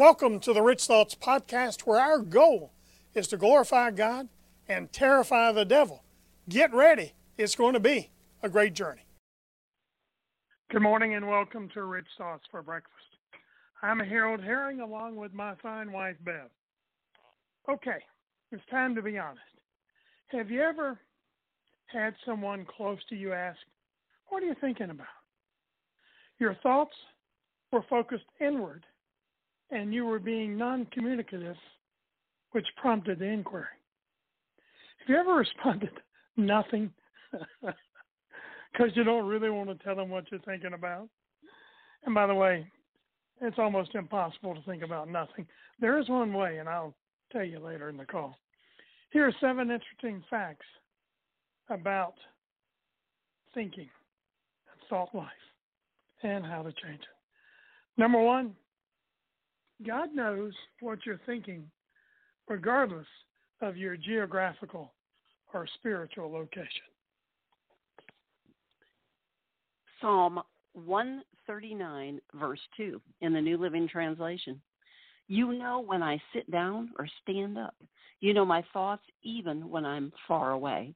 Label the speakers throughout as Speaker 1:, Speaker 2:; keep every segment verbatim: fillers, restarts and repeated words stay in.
Speaker 1: Welcome to the Rich Thoughts Podcast, where our goal is to glorify God and terrify the devil. Get ready. It's going to be a great journey. Good morning and welcome to Rich Thoughts for Breakfast. I'm Harold Herring along with my fine wife, Bev. Okay, it's time to be honest. Have you ever had someone close to you ask, "What are you thinking about?" Your thoughts were focused inward, and you were being non-communicative, which prompted the inquiry. Have you ever responded, "Nothing," because you don't really want to tell them what you're thinking about? And by the way, it's almost impossible to think about nothing. There is one way, and I'll tell you later in the call. Here are seven interesting facts about thinking and thought life and how to change it. Number one, God knows what you're thinking regardless of your geographical or spiritual location.
Speaker 2: Psalm one thirty-nine, verse two, in the New Living Translation. You know when I sit down or stand up. You know my thoughts even when I'm far away.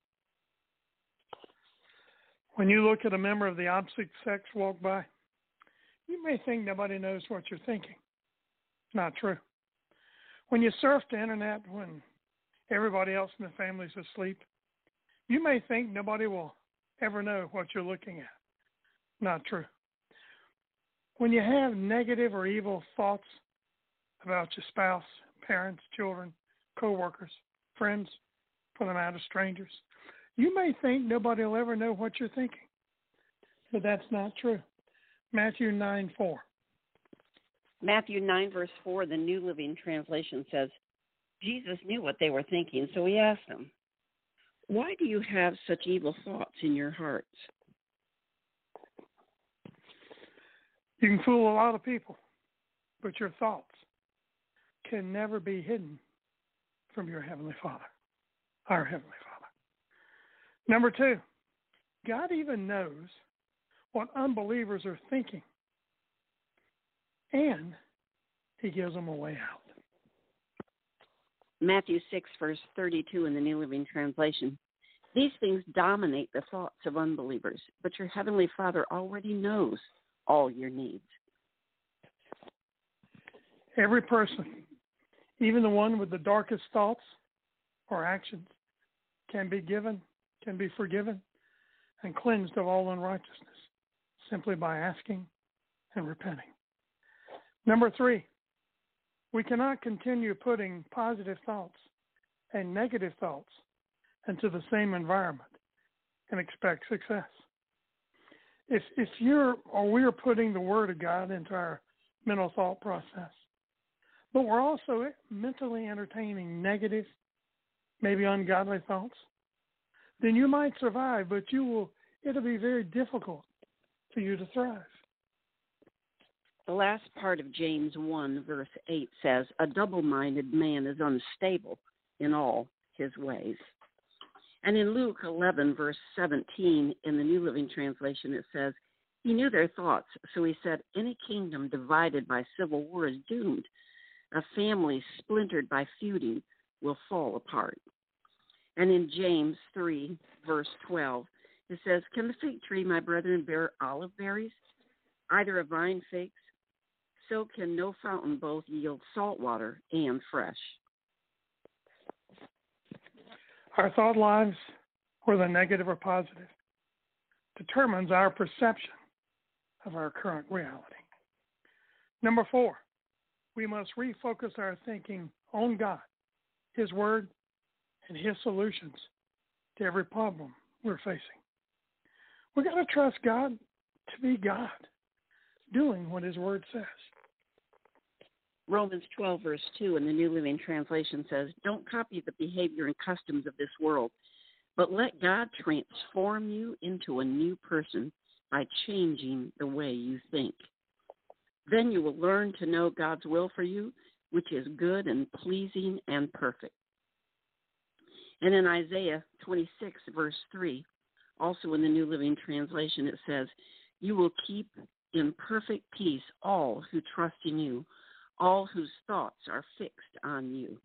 Speaker 1: When you look at a member of the opposite sex walk by, you may think nobody knows what you're thinking. Not true. When you surf the internet when everybody else in the family's asleep, you may think nobody will ever know what you're looking at. Not true. When you have negative or evil thoughts about your spouse, parents, children, co-workers, friends, for the matter, strangers, you may think nobody will ever know what you're thinking. But that's not true. Matthew nine four.
Speaker 2: Matthew nine, verse four, the New Living Translation says, Jesus knew what they were thinking, so he asked them, why do you have such evil thoughts in your hearts?
Speaker 1: You can fool a lot of people, but your thoughts can never be hidden from your Heavenly Father, our Heavenly Father. Number two, God even knows what unbelievers are thinking, and he gives them a way out.
Speaker 2: Matthew six, verse thirty-two in the New Living Translation. These things dominate the thoughts of unbelievers, but your Heavenly Father already knows all your needs.
Speaker 1: Every person, even the one with the darkest thoughts or actions, can be given, can be forgiven, and cleansed of all unrighteousness simply by asking and repenting. Number three, we cannot continue putting positive thoughts and negative thoughts into the same environment and expect success. If if you're or we're putting the Word of God into our mental thought process, but we're also mentally entertaining negative, maybe ungodly thoughts, then you might survive, but you will. It'll be very difficult for you to thrive.
Speaker 2: The last part of James one, verse eight says, a double-minded man is unstable in all his ways. And in Luke eleven, verse seventeen, in the New Living Translation, it says, he knew their thoughts, so he said, any kingdom divided by civil war is doomed. A family splintered by feuding will fall apart. And in James three, verse twelve, it says, can the fig tree, my brethren, bear olive berries? Either a vine figs? So can no fountain both yield salt water and fresh.
Speaker 1: Our thought lives, whether negative or positive, determines our perception of our current reality. Number four, we must refocus our thinking on God, His Word, and His solutions to every problem we're facing. We've got to trust God to be God, doing what His Word says.
Speaker 2: Romans twelve, verse two in the New Living Translation says, don't copy the behavior and customs of this world, but let God transform you into a new person by changing the way you think. Then you will learn to know God's will for you, which is good and pleasing and perfect. And in Isaiah twenty-six, verse three, also in the New Living Translation, it says, you will keep in perfect peace all who trust in you, all whose thoughts are fixed on you.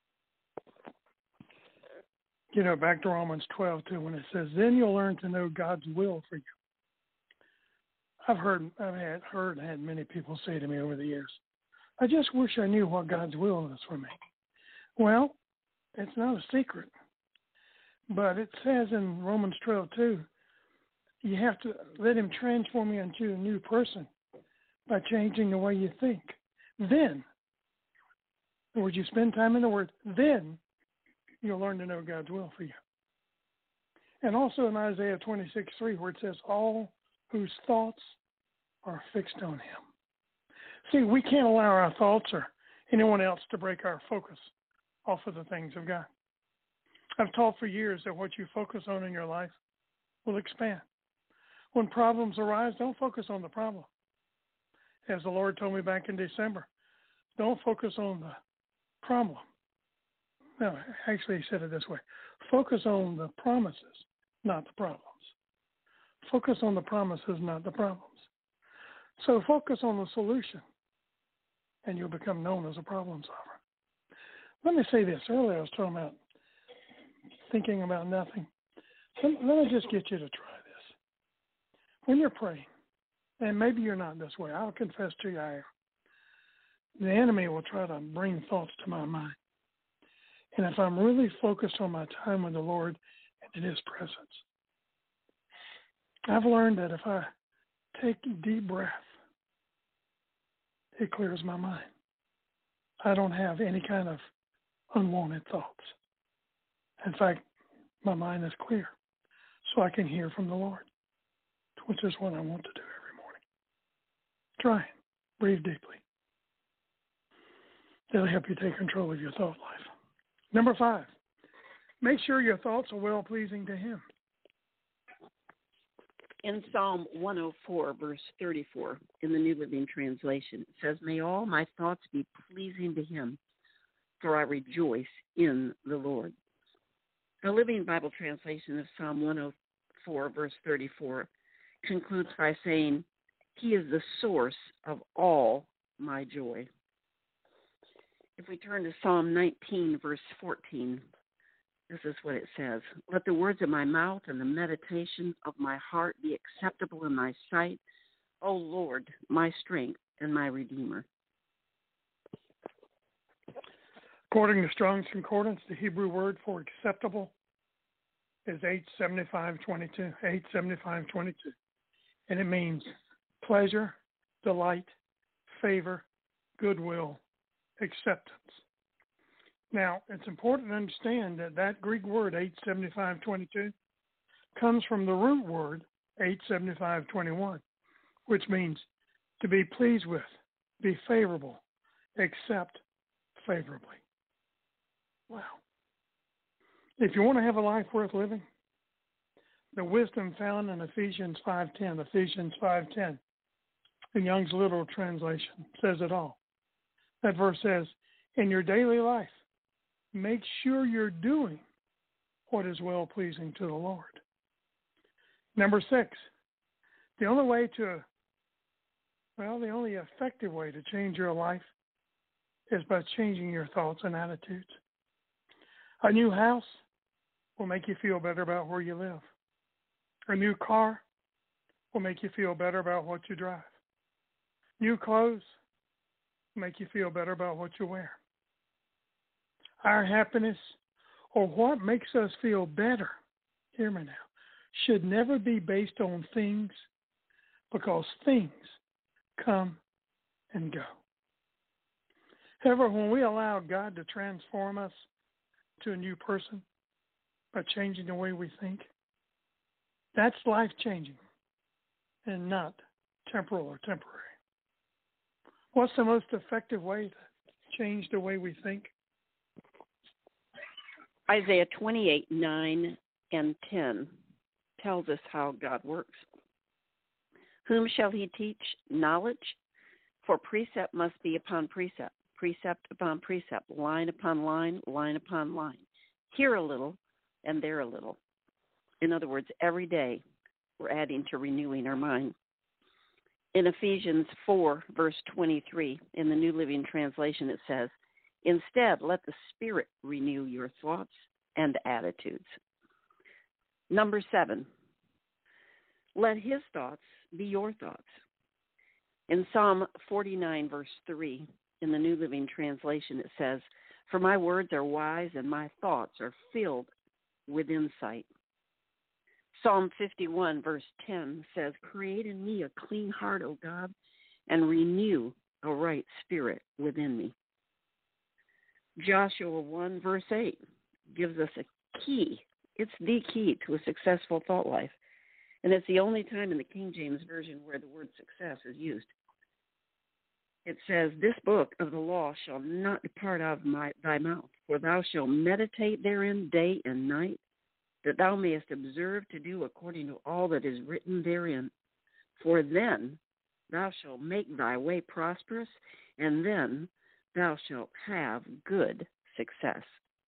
Speaker 1: You know, back to Romans twelve, too, when it says, then you'll learn to know God's will for you. I've heard, I've had, heard and had many people say to me over the years, I just wish I knew what God's will is for me. Well, it's not a secret. But it says in Romans twelve, too, you have to let him transform you into a new person by changing the way you think. Then, in words, you spend time in the Word, then you'll learn to know God's will for you. And also in Isaiah twenty-six three, where it says, all whose thoughts are fixed on him. See, we can't allow our thoughts or anyone else to break our focus off of the things of God. I've taught for years that what you focus on in your life will expand. When problems arise, don't focus on the problem. As the Lord told me back in December, don't focus on the problem. No, actually, he said it this way. Focus on the promises, not the problems. Focus on the promises, not the problems. So focus on the solution, and you'll become known as a problem solver. Let me say this. Earlier I was talking about thinking about nothing. Let, let me just get you to try this. When you're praying, and maybe you're not this way, I'll confess to you I am. The enemy will try to bring thoughts to my mind. And if I'm really focused on my time with the Lord and in his presence, I've learned that if I take a deep breath, it clears my mind. I don't have any kind of unwanted thoughts. In fact, my mind is clear, so I can hear from the Lord, which is what I want to do every morning. Try it. Breathe deeply. That'll help you take control of your thought life. Number five, make sure your thoughts are well-pleasing to him.
Speaker 2: In Psalm one oh four, verse thirty-four, in the New Living Translation, it says, may all my thoughts be pleasing to him, for I rejoice in the Lord. The Living Bible translation of Psalm one oh four, verse thirty-four, concludes by saying, he is the source of all my joy. If we turn to Psalm nineteen, verse fourteen, this is what it says. Let the words of my mouth and the meditation of my heart be acceptable in thy sight, O Lord, my strength and my Redeemer.
Speaker 1: According to Strong's Concordance, the Hebrew word for acceptable is eight seventy-five twenty-two, eight seventy-five twenty-two. And it means pleasure, delight, favor, goodwill, acceptance. Now, it's important to understand that that Greek word, eight seventy-five twenty-two, comes from the root word, eight seventy-five twenty-one, which means to be pleased with, be favorable, accept favorably. Wow. If you want to have a life worth living, the wisdom found in Ephesians five ten, Ephesians five ten, the Young's Literal Translation says it all. That verse says, in your daily life, make sure you're doing what is well-pleasing to the Lord. Number six, the only way to, well, the only effective way to change your life is by changing your thoughts and attitudes. A new house will make you feel better about where you live. A new car will make you feel better about what you drive. New clothes will make you feel better about what you wear. Our happiness, or what makes us feel better, hear me now, should never be based on things, because things come and go. However, when we allow God to transform us to a new person by changing the way we think, that's life-changing and not temporal or temporary. What's the most effective way to change the way we think?
Speaker 2: Isaiah twenty-eight, nine and ten tells us how God works. Whom shall he teach knowledge? For precept must be upon precept, precept upon precept, line upon line, line upon line. Here a little and there a little. In other words, every day we're adding to renewing our mind. In Ephesians four, verse twenty-three, in the New Living Translation, it says, "Instead, let the Spirit renew your thoughts and attitudes." Number seven, let His thoughts be your thoughts. In Psalm forty-nine, verse three, in the New Living Translation, it says, "For my words are wise and my thoughts are filled with insight." Psalm fifty-one, verse ten says, "Create in me a clean heart, O God, and renew a right spirit within me." Joshua one, verse eight gives us a key. It's the key to a successful thought life. And it's the only time in the King James Version where the word success is used. It says, "This book of the law shall not depart out of my, thy mouth, for thou shalt meditate therein day and night, that thou mayest observe to do according to all that is written therein. For then thou shalt make thy way prosperous, and then thou shalt have good success."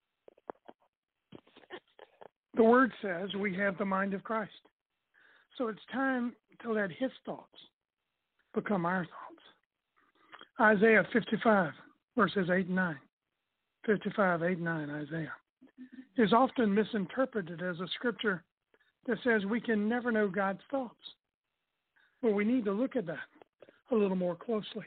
Speaker 1: The Word says we have the mind of Christ. So it's time to let His thoughts become our thoughts. Isaiah fifty-five, verses eight and nine. fifty-five, eight and nine, Isaiah, is often misinterpreted as a scripture that says we can never know God's thoughts. But we need to look at that a little more closely.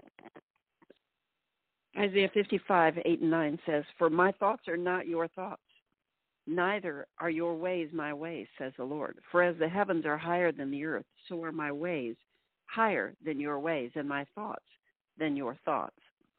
Speaker 2: Isaiah fifty-five, eight and nine says, "For my thoughts are not your thoughts, neither are your ways my ways, says the Lord. For as the heavens are higher than the earth, so are my ways higher than your ways, and my thoughts than your thoughts."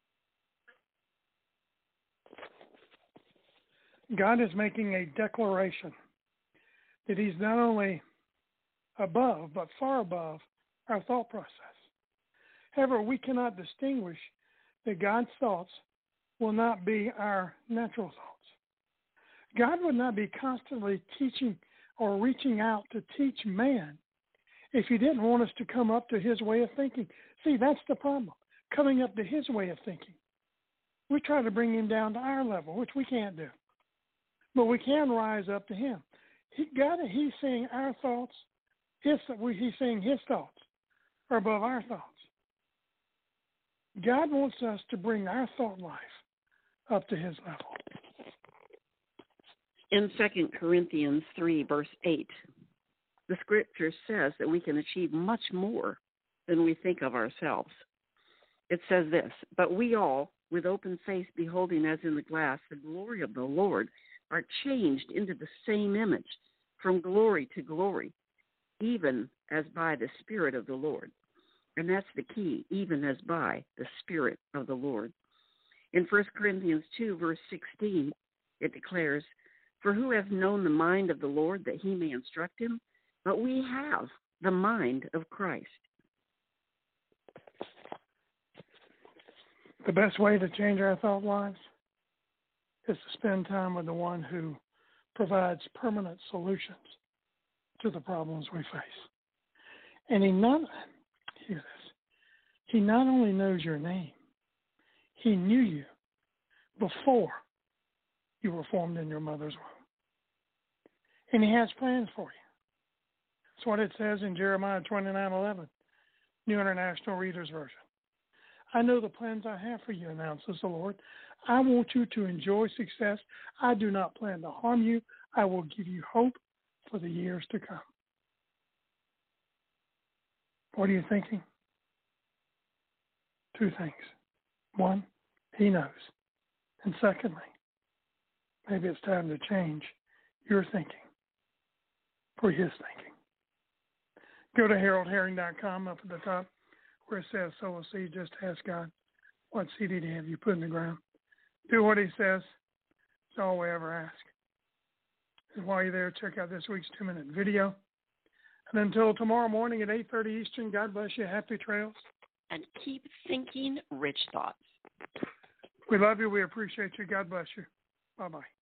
Speaker 1: God is making a declaration that He's not only above, but far above our thought process. However, we cannot distinguish that God's thoughts will not be our natural thoughts. God would not be constantly teaching or reaching out to teach man if He didn't want us to come up to His way of thinking. See, that's the problem, coming up to His way of thinking. We try to bring Him down to our level, which we can't do. But we can rise up to Him. He got it. He's saying our thoughts, his, He's saying His thoughts are above our thoughts. God wants us to bring our thought life up to His level.
Speaker 2: In Second Corinthians three, verse eight, the scripture says that we can achieve much more than we think of ourselves. It says this, "But we all, with open face, beholding as in the glass the glory of the Lord, are changed into the same image, from glory to glory, even as by the Spirit of the Lord." And that's the key, even as by the Spirit of the Lord. In First Corinthians two, verse sixteen, it declares, "For who hath known the mind of the Lord that He may instruct him? But we have the mind of Christ."
Speaker 1: The best way to change our thought lives is to spend time with the one who provides permanent solutions to the problems we face. And he not, hear this, he not only knows your name, He knew you before you were formed in your mother's womb. And He has plans for you. That's what it says in Jeremiah twenty-nine eleven, New International Reader's Version. "I know the plans I have for you, announces the Lord. I want you to enjoy success. I do not plan to harm you. I will give you hope for the years to come." What are you thinking? Two things. One, He knows. And secondly, maybe it's time to change your thinking for His thinking. Go to harold herring dot com up at the top where it says sow a seed. Just ask God, what seed He'd have you put in the ground. Do what He says. It's all we ever ask. And while you're there, check out this week's two-minute video. And until tomorrow morning at eight thirty Eastern, God bless you. Happy trails.
Speaker 2: And keep thinking rich thoughts.
Speaker 1: We love you. We appreciate you. God bless you. Bye-bye.